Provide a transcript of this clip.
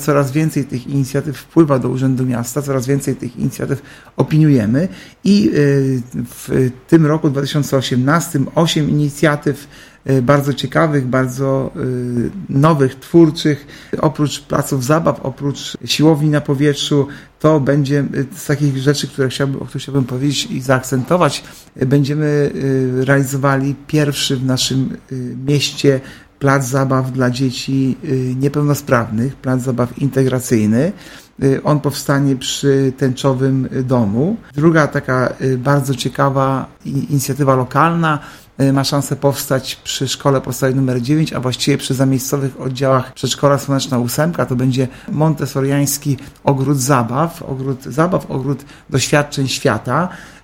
Coraz więcej tych inicjatyw wpływa do Urzędu Miasta, coraz więcej tych inicjatyw opiniujemy i w tym roku 2018 8 inicjatyw bardzo ciekawych, bardzo nowych, twórczych. Oprócz placów zabaw, oprócz siłowni na powietrzu, to będzie z takich rzeczy, o których chciałbym powiedzieć i zaakcentować. Będziemy realizowali pierwszy w naszym mieście plac zabaw dla dzieci niepełnosprawnych, plac zabaw integracyjny. On powstanie przy Tęczowym Domu. Druga taka bardzo ciekawa inicjatywa lokalna ma szansę powstać przy szkole podstawowej nr 9, a właściwie przy zamiejscowych oddziałach przedszkola Słoneczna 8. To będzie montessoriański ogród zabaw, ogród doświadczeń świata.